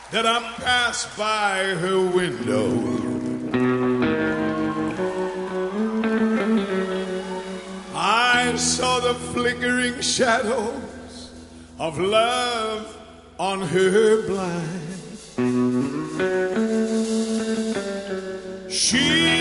that I passed by her window. I saw the flickering shadows of love on her blind. She